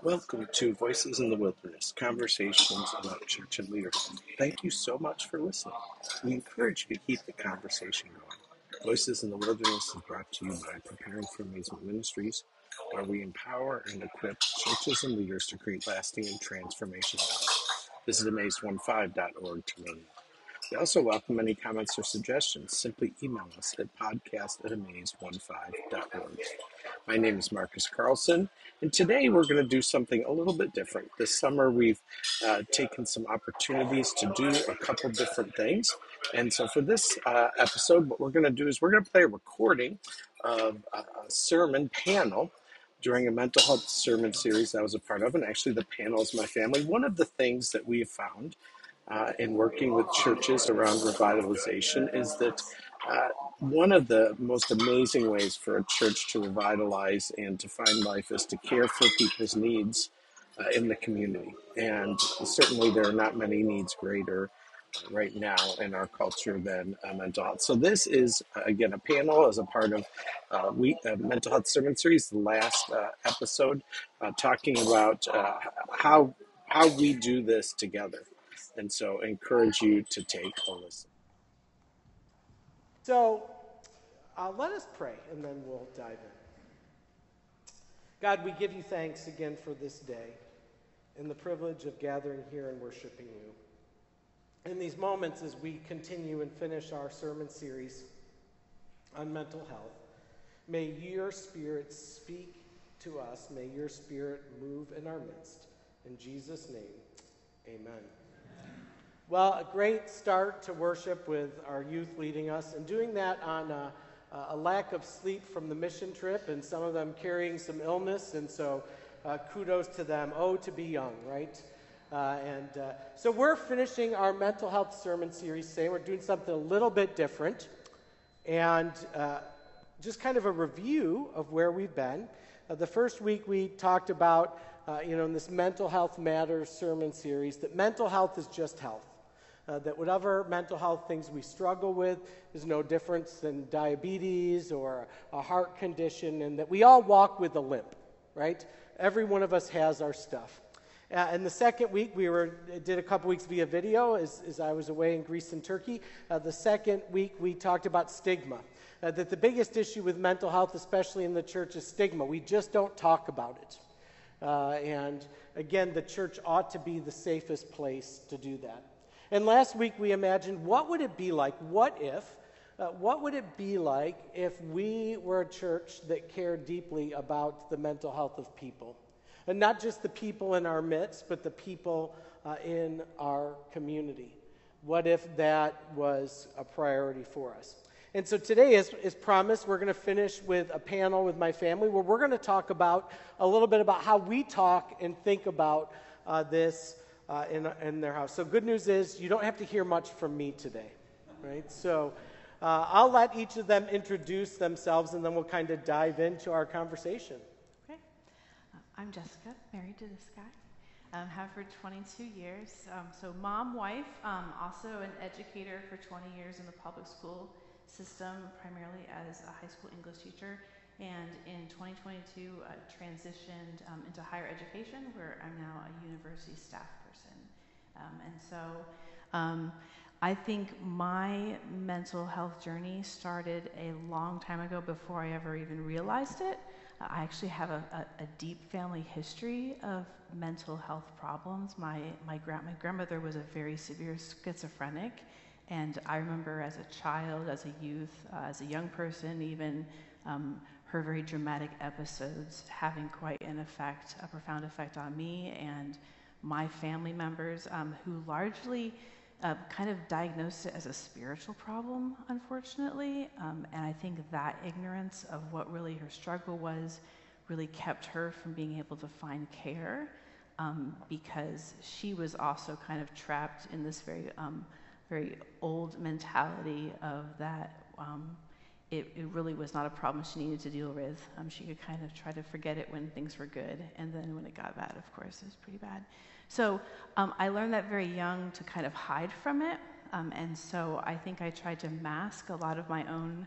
Welcome to Voices in the Wilderness, conversations about church and leadership. Thank you so much for listening. We encourage you to keep the conversation going. Voices in the Wilderness is brought to you by Preparing for Amazement Ministries, where we empower and equip churches and leaders to create lasting and transformational lives. Visit amaze15.org to learn more. We also welcome any comments or suggestions. Simply email us at podcast@amaze15.org. My name is Marcus Carlson, and today we're going to do something a little bit different. This summer we've taken some opportunities to do a couple different things. And so for this episode, what we're going to do is we're going to play a recording of a sermon panel during a mental health sermon series that I was a part of. And actually the panel is my family. One of the things that we have found in working with churches around revitalization is that one of the most amazing ways for a church to revitalize and to find life is to care for people's needs in the community. And certainly there are not many needs greater right now in our culture than mental health. So this is, again, a panel as a part of Mental Health Sermon Series, the last episode, talking about how we do this together. And so I encourage you to take a listen. So let us pray, and then we'll dive in. God, we give you thanks again for this day and the privilege of gathering here and worshiping you. In these moments, as we continue and finish our sermon series on mental health, may your Spirit speak to us. May your Spirit move in our midst. In Jesus' name, amen. Well, a great start to worship with our youth leading us, and doing that on a lack of sleep from the mission trip, and some of them carrying some illness, and so kudos to them. Oh, to be young, right? So we're finishing our mental health sermon series today. We're doing something a little bit different, and just kind of a review of where we've been. The first week we talked about, in this Mental Health Matters sermon series, that mental health is just health. That whatever mental health things we struggle with is no difference than diabetes or a heart condition, and that we all walk with a limp, right? Every one of us has our stuff. And the second week, did a couple weeks via video as I was away in Greece and Turkey. The second week, we talked about stigma. That the biggest issue with mental health, especially in the church, is stigma. We just don't talk about it. And again, the church ought to be the safest place to do that. And last week we imagined, what would it be like? What would it be like if we were a church that cared deeply about the mental health of people? And not just the people in our midst, but the people in our community. What if that was a priority for us? And so today, as promised, we're going to finish with a panel with my family where we're going to talk about a little bit about how we talk and think about this in their house. So good news is you don't have to hear much from me today, right? So I'll let each of them introduce themselves, and then we'll kind of dive into our conversation. Okay. I'm Jessica, married to this guy. Have for 22 years. So mom, wife, also an educator for 20 years in the public school system, primarily as a high school English teacher. And in 2022, transitioned into higher education, where I'm now a university staff person. I think my mental health journey started a long time ago before I ever even realized it. I actually have a deep family history of mental health problems. My grandmother was a very severe schizophrenic, and I remember as a child, as a youth, as a young person, even her very dramatic episodes having quite a profound effect on me and my family members, who largely kind of diagnosed it as a spiritual problem, unfortunately. And I think that ignorance of what really her struggle was really kept her from being able to find care, because she was also kind of trapped in this very old mentality of that it really was not a problem she needed to deal with. She could kind of try to forget it when things were good, and then when it got bad, of course, it was pretty bad. So I learned that very young to kind of hide from it, and so I think I tried to mask a lot of my own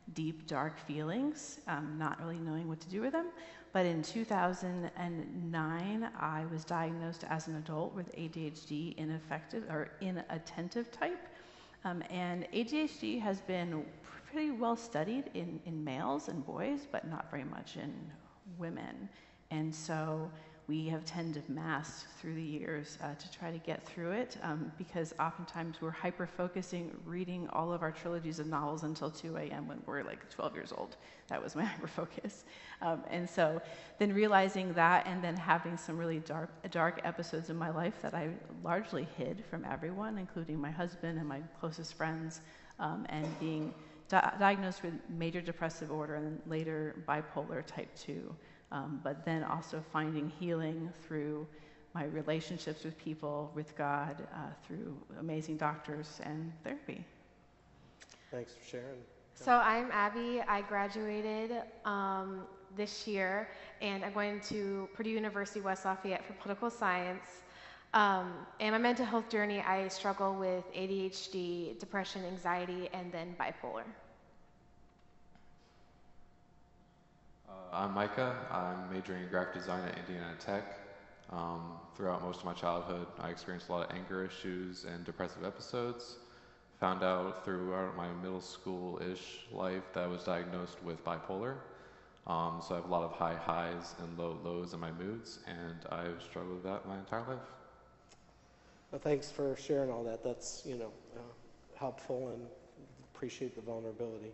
deep, dark feelings, not really knowing what to do with them. But in 2009, I was diagnosed as an adult with ADHD inattentive type. And ADHD has been pretty well studied in males and boys, but not very much in women. And so we have tended to mask through the years to try to get through it, because oftentimes we're hyper-focusing, reading all of our trilogies of novels until 2 a.m. when we're like 12 years old. That was my hyper-focus. And so then realizing that, and then having some really dark episodes in my life that I largely hid from everyone, including my husband and my closest friends, and being diagnosed with major depressive disorder and then later bipolar type 2. But then also finding healing through my relationships with people, with God, through amazing doctors and therapy. Thanks for sharing. So I'm Abby. I graduated this year, and I'm going to Purdue University West Lafayette for political science. In my mental health journey, I struggle with ADHD, depression, anxiety, and then bipolar. I'm Micah. I'm majoring in graphic design at Indiana Tech. Throughout most of my childhood, I experienced a lot of anger issues and depressive episodes. Found out throughout my middle school-ish life that I was diagnosed with bipolar. So I have a lot of high highs and low lows in my moods, and I've struggled with that my entire life. Well, thanks for sharing all that. That's, helpful, and appreciate the vulnerability.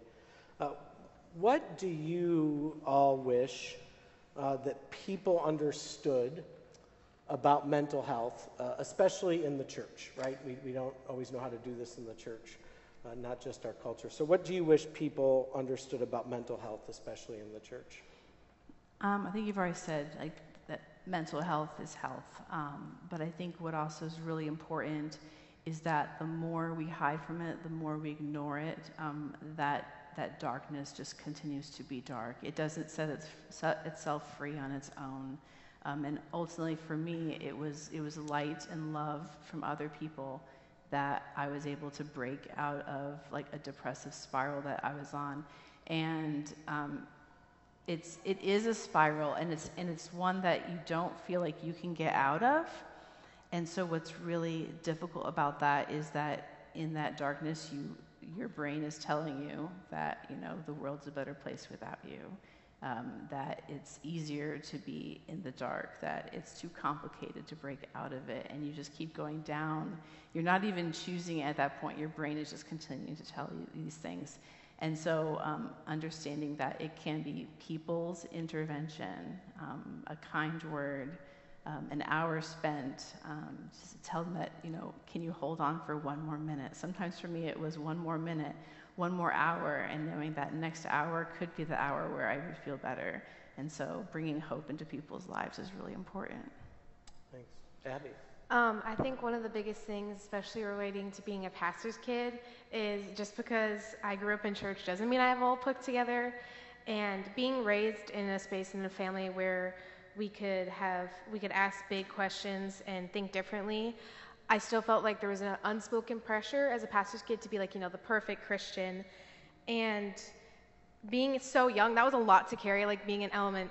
What do you all wish that people understood about mental health, especially in the church, right? We don't always know how to do this in the church, not just our culture. So what do you wish people understood about mental health, especially in the church? I think you've already said that mental health is health, but I think what also is really important is that the more we hide from it, the more we ignore it, that darkness just continues to be dark. It doesn't set itself free on its own. And ultimately for me, it was light and love from other people that I was able to break out of like a depressive spiral that I was on. And it is a spiral, and it's one that you don't feel like you can get out of. And so what's really difficult about that is that in that darkness, your brain is telling you that, the world's a better place without you, that it's easier to be in the dark, that it's too complicated to break out of it, and you just keep going down. You're not even choosing it at that point. Your brain is just continuing to tell you these things. And so understanding that it can be people's intervention, a kind word, an hour spent, just to tell them that, can you hold on for one more minute? Sometimes for me it was one more minute, one more hour, and knowing that next hour could be the hour where I would feel better. And so bringing hope into people's lives is really important. Thanks. Abby? I think one of the biggest things, especially relating to being a pastor's kid, is just because I grew up in church doesn't mean I have all put together. And being raised in a space in a family where we could ask big questions and think differently, I still felt like there was an unspoken pressure as a pastor's kid to be like, the perfect Christian. And being so young, that was a lot to carry, like being in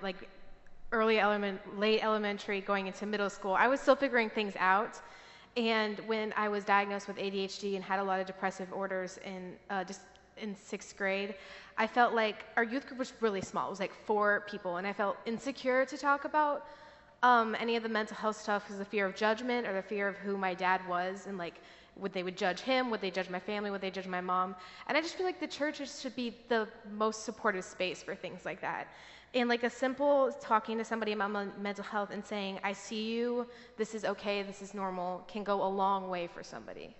late elementary, going into middle school. I was still figuring things out. And when I was diagnosed with ADHD and had a lot of depressive orders in sixth grade, I felt like our youth group was really small. It was like 4 people, and I felt insecure to talk about any of the mental health stuff because the fear of judgment or the fear of who my dad was, and like would they judge him, would they judge my family, would they judge my mom? And I just feel like the church should be the most supportive space for things like that. And like a simple talking to somebody about mental health and saying, I see you, this is okay, this is normal, can go a long way for somebody.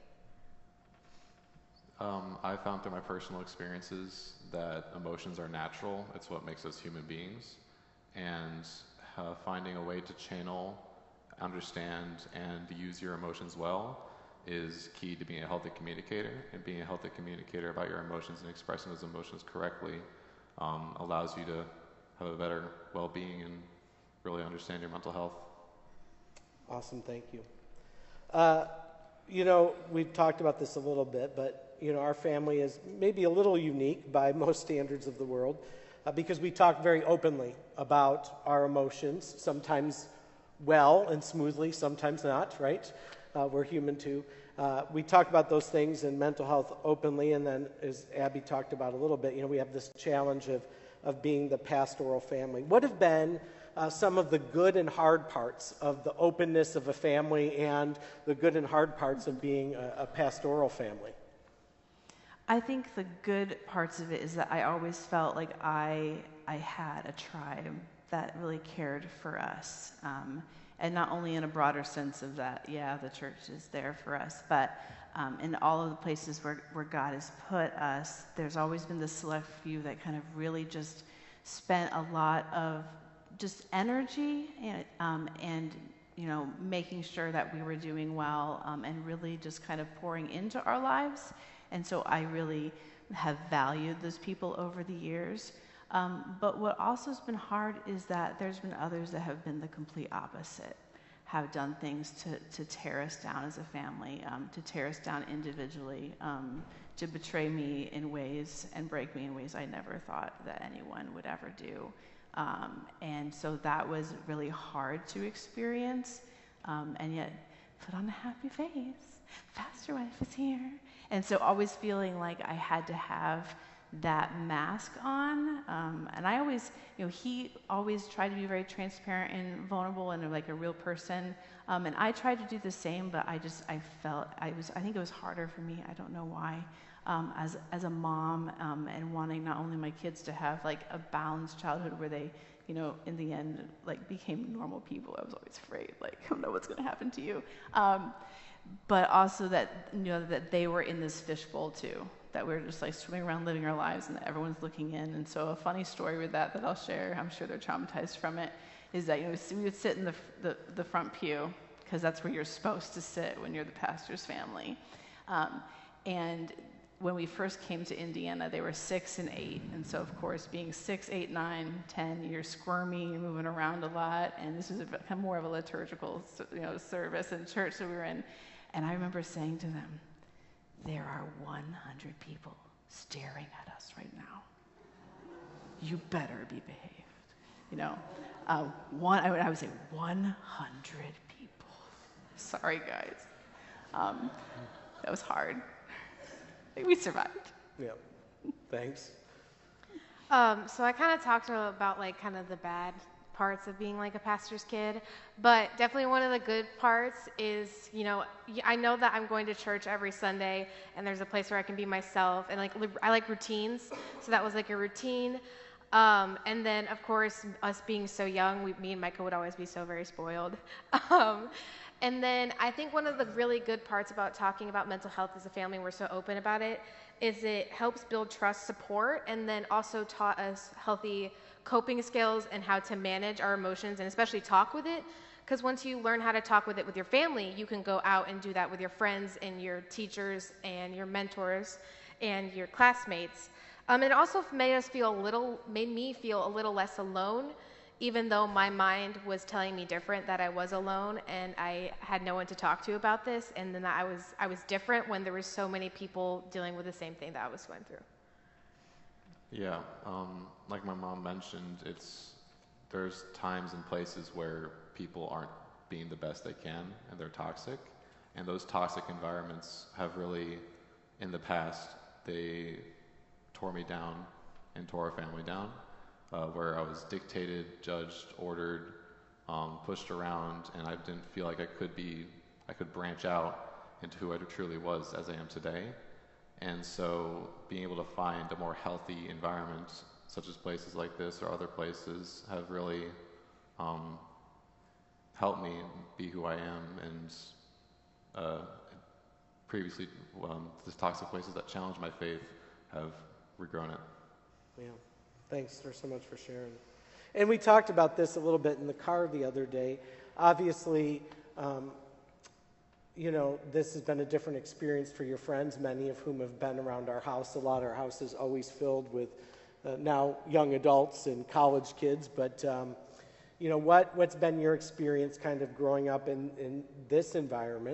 I found through my personal experiences that emotions are natural. It's what makes us human beings. And finding a way to channel, understand, and use your emotions well is key to being a healthy communicator. And being a healthy communicator about your emotions and expressing those emotions correctly allows you to have a better well-being and really understand your mental health. Awesome, thank you. We've talked about this a little bit, but, our family is maybe a little unique by most standards of the world because we talk very openly about our emotions, sometimes well and smoothly, sometimes not, right? We're human too. We talk about those things in mental health openly, and then as Abby talked about a little bit, we have this challenge of being the pastoral family. What have been some of the good and hard parts of the openness of a family and the good and hard parts of being a pastoral family? I think the good parts of it is that I always felt like I had a tribe that really cared for us. And not only in a broader sense of that, the church is there for us, but in all of the places where God has put us, there's always been this select few that kind of really just spent a lot of just energy and making sure that we were doing well and really just kind of pouring into our lives. And so I really have valued those people over the years. But what also has been hard is that there's been others that have been the complete opposite, have done things to tear us down as a family, to tear us down individually, to betray me in ways and break me in ways I never thought that anyone would ever do. And so that was really hard to experience, and yet put on a happy face. Pastor wife is here. And so always feeling like I had to have that mask on. And I always, he always tried to be very transparent and vulnerable and like a real person. And I tried to do the same, but I think it was harder for me. I don't know why. As a mom, and wanting not only my kids to have like a balanced childhood where they, in the end, like became normal people. I was always afraid, like, I don't know what's going to happen to you. But also that, that they were in this fishbowl too, that we're just like swimming around living our lives and that everyone's looking in. And so a funny story with that I'll share, I'm sure they're traumatized from it, is that, we would sit in the front pew because that's where you're supposed to sit when you're the pastor's family. And when we first came to Indiana, they were 6 and 8. And so, of course, being 6, 8, 9, 10, you're squirmy, you're moving around a lot. And this was more of a liturgical, service and church that we were in. And I remember saying to them, there are 100 people staring at us right now. You better be behaved. I would say 100 people. Sorry, guys. That was hard. We survived. Yeah. Thanks. So I kind of talked about like kind of the bad parts of being like a pastor's kid, but definitely one of the good parts is, I know that I'm going to church every Sunday and there's a place where I can be myself, and like I like routines, so that was like a routine. And then of course us being so young, me and Micah would always be so very spoiled. And then I think one of the really good parts about talking about mental health as a family, we're so open about it, is it helps build trust, support, and then also taught us healthy coping skills and how to manage our emotions and especially talk with it. Because once you learn how to talk with it with your family, you can go out and do that with your friends and your teachers and your mentors and your classmates. It also made me feel a little less alone, even though my mind was telling me different, that I was alone and I had no one to talk to about this, and then I was different when there were so many people dealing with the same thing that I was going through. Yeah, like my mom mentioned, there's times and places where people aren't being the best they can and they're toxic, and those toxic environments have really, in the past, they tore me down and tore our family down. Where I was dictated, judged, ordered, pushed around, and I didn't feel like I could branch out into who I truly was as I am today. And so being able to find a more healthy environment, such as places like this or other places, have really helped me be who I am. And previously, the toxic places that challenge my faith have regrown it. Yeah. Thanks so much for sharing. And we talked about this a little bit in the car the other day. Obviously, this has been a different experience for your friends, many of whom have been around our house a lot. Our house is always filled with now young adults and college kids. But, what's been your experience kind of growing up in this environment?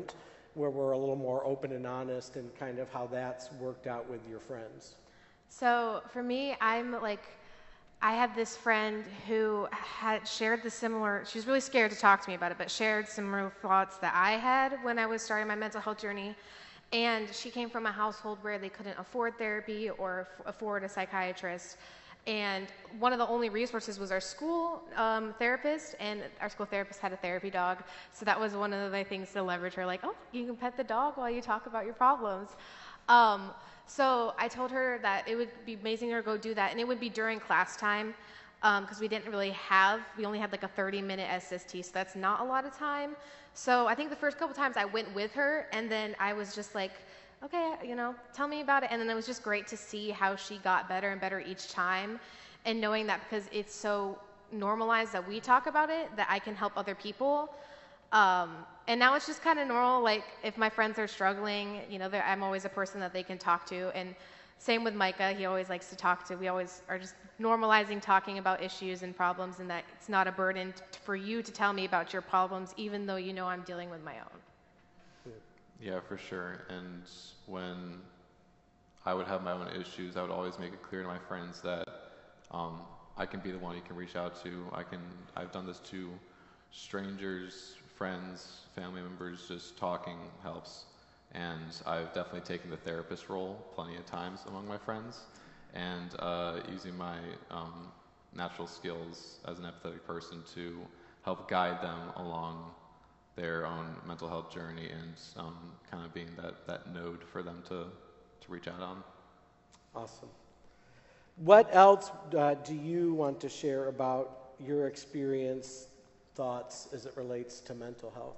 where we're a little more open and honest, and kind of how that's worked out with your friends. So for me, I had this friend who had shared the similar, she was really scared to talk to me about it, but shared similar thoughts that I had when I was starting my mental health journey. And she came from a household where they couldn't afford therapy or afford a psychiatrist. And one of the only resources was our school therapist, and our school therapist had a therapy dog. So that was one of the things to leverage her, like, oh, you can pet the dog while you talk about your problems. So I told her that it would be amazing to go do that, and it would be during class time, because we only had like a 30-minute SST, so that's not a lot of time. So I think the first couple times I went with her, and then I was just like, okay, tell me about it. And then it was just great to see how she got better and better each time, and knowing that because it's so normalized that we talk about it, that I can help other people. And now it's just kind of normal, like if my friends are struggling, I'm always a person that they can talk to. And same with Micah, he always likes to talk to. We always are just normalizing talking about issues and problems, and that it's not a burden for you to tell me about your problems, even though I'm dealing with my own. Yeah, for sure. And when I would have my own issues, I would always make it clear to my friends that I can be the one you can reach out to. I've done this to strangers, friends, family members. Just talking helps. And I've definitely taken the therapist role plenty of times among my friends, and using my natural skills as an empathetic person to help guide them along their own mental health journey, and kind of being that node for them to reach out on. Awesome. What else do you want to share about your experience, thoughts as it relates to mental health?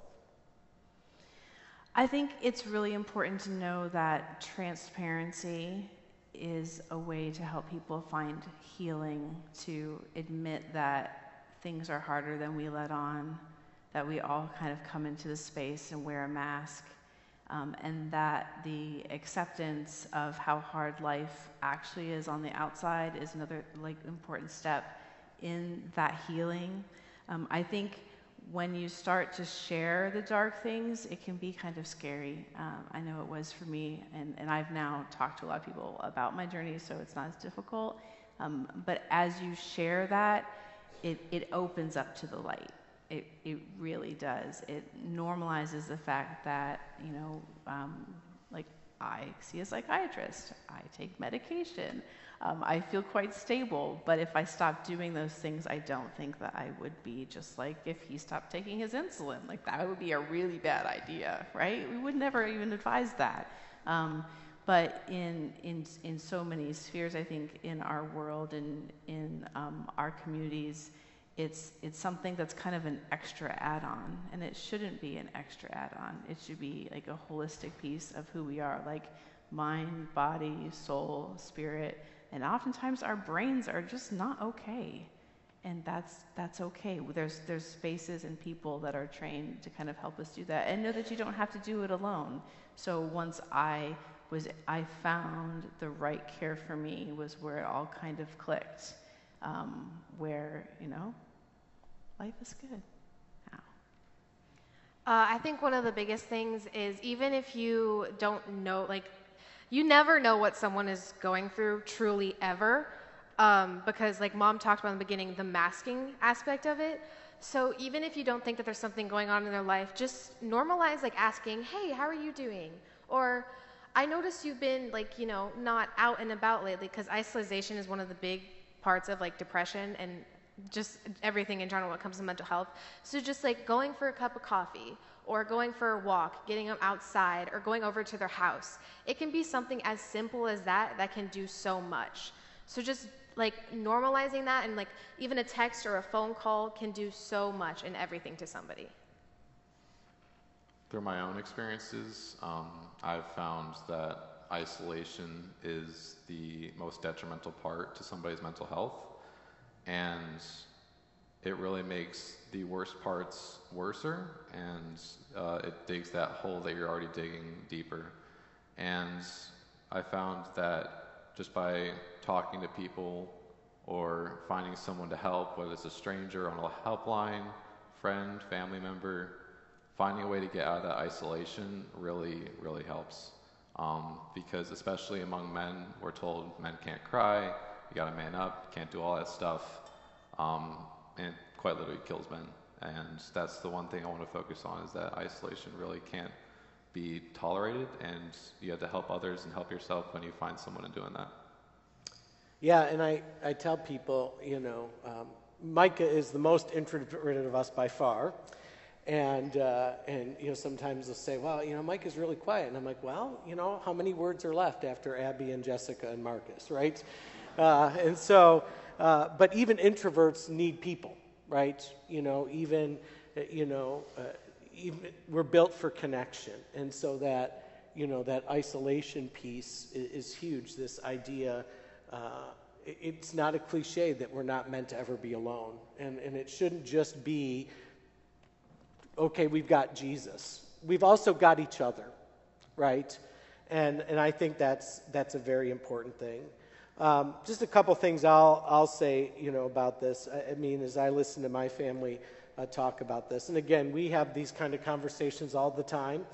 I think it's really important to know that transparency is a way to help people find healing, to admit that things are harder than we let on, that we all kind of come into the space and wear a mask, and that the acceptance of how hard life actually is on the outside is another important step in that healing. I think when you start to share the dark things, it can be kind of scary. I know it was for me, and I've now talked to a lot of people about my journey, so it's not as difficult. But as you share that, it opens up to the light. It really does. It normalizes the fact that, I see a psychiatrist, I take medication, I feel quite stable, but if I stopped doing those things, I don't think that I would be just like if he stopped taking his insulin. That would be a really bad idea, right? We would never even advise that. But in so many spheres, I think, in our world and in our communities, it's something that's kind of an extra add-on, and it shouldn't be an extra add-on. It should be like a holistic piece of who we are, like mind, body, soul, spirit. And oftentimes our brains are just not okay, and that's okay. There's spaces and people that are trained to kind of help us do that, and know that you don't have to do it alone. So once I found the right care for me was where it all kind of clicked, where life is good now. I think one of the biggest things is, even if you don't know, you never know what someone is going through truly ever, because Mom talked about in the beginning, the masking aspect of it. So even if you don't think that there's something going on in their life, just normalize asking, hey, how are you doing? Or I noticed you've been not out and about lately, because isolation is one of the big parts of depression and just everything in general when it comes to mental health. So just going for a cup of coffee, or going for a walk, getting them outside, or going over to their house. It can be something as simple as that can do so much. So just normalizing that, and even a text or a phone call can do so much and everything to somebody. Through my own experiences, I've found that isolation is the most detrimental part to somebody's mental health, and it really makes the worst parts worser, and it digs that hole that you're already digging deeper. And I found that just by talking to people or finding someone to help, whether it's a stranger on a helpline, friend, family member, finding a way to get out of that isolation really, really helps. Because especially among men, we're told men can't cry, you gotta man up, can't do all that stuff, and it quite literally kills men. And that's the one thing I want to focus on, is that isolation really can't be tolerated, and you have to help others and help yourself when you find someone in doing that. Yeah, and I tell people, Micah is the most introverted of us by far. And sometimes they'll say, well, Micah's really quiet. And I'm like, well, how many words are left after Abby and Jessica and Marcus, right? But even introverts need people, right? Even we're built for connection. And so that isolation piece is huge. This idea, it's not a cliche that we're not meant to ever be alone. And it shouldn't just be, okay, we've got Jesus. We've also got each other, right? And I think that's a very important thing. Just a couple things I'll say, about this. I mean, as I listen to my family talk about this, and again, we have these kind of conversations all the time.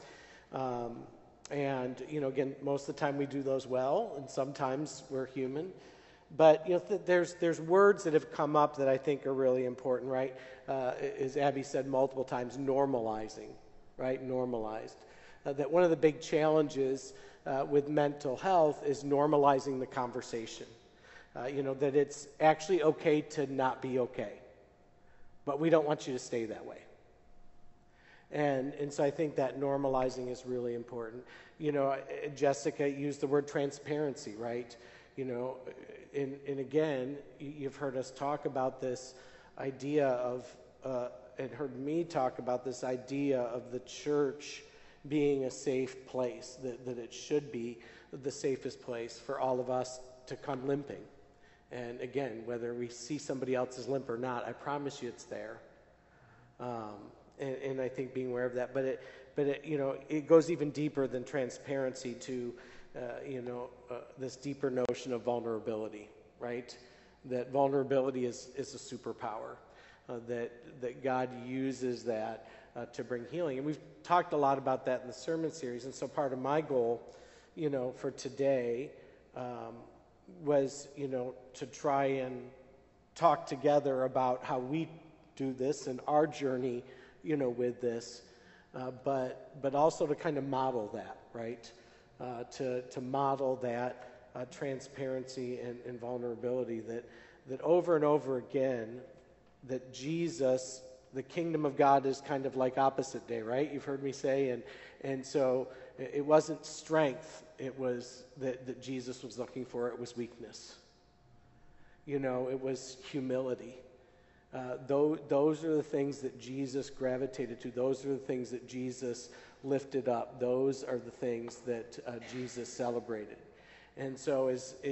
And again, most of the time we do those well, and sometimes we're human. But there's words that have come up that I think are really important, right? As Abby said multiple times, normalizing, right? Normalized. That one of the big challenges with mental health is normalizing the conversation. That it's actually okay to not be okay, but we don't want you to stay that way. And so I think that normalizing is really important. Jessica used the word transparency, right? And again, you've heard us talk about this idea of, and heard me talk about this idea of the church being a safe place, that it should be the safest place for all of us to come limping. And again, whether we see somebody else's limp or not, I promise you it's there. And I think being aware of that, but it goes even deeper than transparency to this deeper notion of vulnerability, right? That vulnerability is a superpower, that God uses that to bring healing. And we've talked a lot about that in the sermon series, and so part of my goal, for today was, to try and talk together about how we do this and our journey, with this, but also to kind of model that, right? To model that transparency and vulnerability, that over and over again, that Jesus, the kingdom of God, is kind of like opposite day, right? You've heard me say, and so it wasn't strength, it was that Jesus was looking for, it was weakness. It was humility. Those are the things that Jesus gravitated to. Those are the things that Jesus lifted up. Those are the things that Jesus celebrated. And so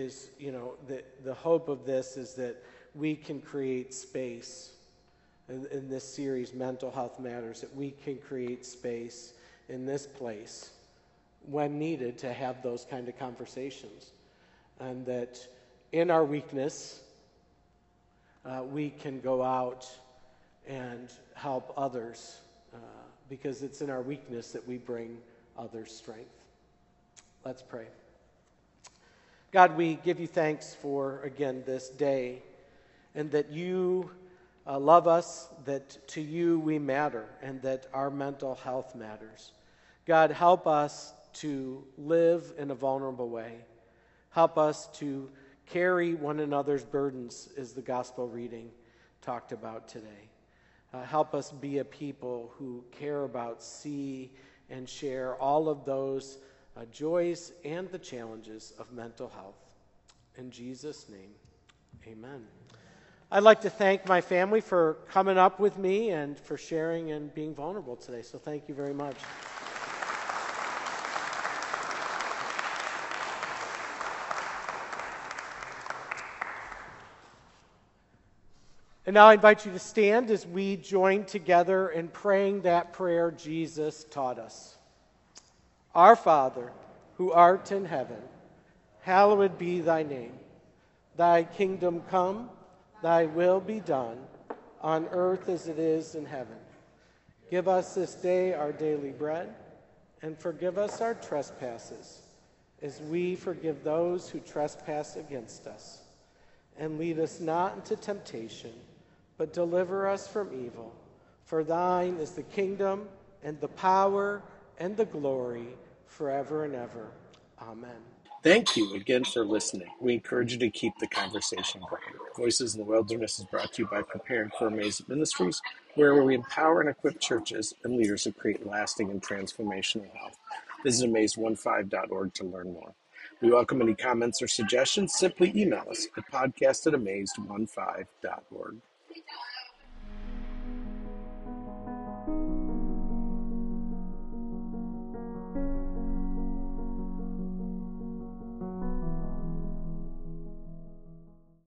the hope of this is that we can create space in this series, Mental Health Matters, that we can create space in this place when needed to have those kind of conversations. And that in our weakness, we can go out and help others because it's in our weakness that we bring others strength. Let's pray. God, we give you thanks for, again, this day, and that you love us, that to you we matter, and that our mental health matters. God, help us to live in a vulnerable way. Help us to carry one another's burdens, as the gospel reading talked about today. Help us be a people who care about, see, and share all of those joys and the challenges of mental health. In Jesus' name, amen. I'd like to thank my family for coming up with me and for sharing and being vulnerable today. So thank you very much. And now I invite you to stand as we join together in praying that prayer Jesus taught us. Our Father, who art in heaven, hallowed be thy name. Thy kingdom come, thy will be done, on earth as it is in heaven. Give us this day our daily bread, and forgive us our trespasses, as we forgive those who trespass against us. And lead us not into temptation, but deliver us from evil. For thine is the kingdom, and the power, and the glory, forever and ever. Amen. Thank you again for listening. We encourage you to keep the conversation going. Voices in the Wilderness is brought to you by Preparing for Amaze Ministries, where we empower and equip churches and leaders to create lasting and transformational health. Visit amaze15.org to learn more. We welcome any comments or suggestions. Simply email us at podcast@amaze15.org.